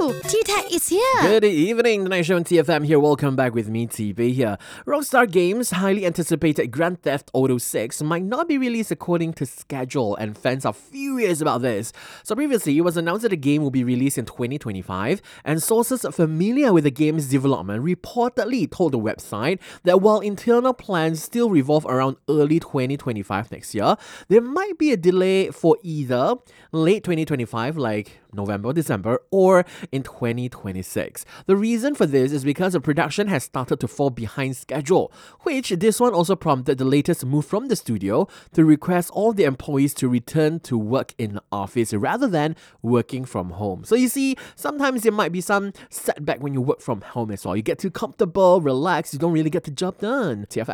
Hello! T-Tech is here! Good evening, The Night Show on TFM here. Welcome back with me, TB here. Rockstar Games' highly anticipated Grand Theft Auto 6 might not be released according to schedule, and fans are furious about this. So previously, it was announced that the game will be released in 2025, and sources familiar with the game's development reportedly told the website that while internal plans still revolve around early 2025 next year, there might be a delay for either late 2025, like November, December, or in 2026. The reason for this is because the production has started to fall behind schedule, which this one also prompted the latest move from the studio to request all the employees to return to work in the office rather than working from home. So you see, sometimes there might be some setback when you work from home as well. You get too comfortable, relax, you don't really get the job done. TFM.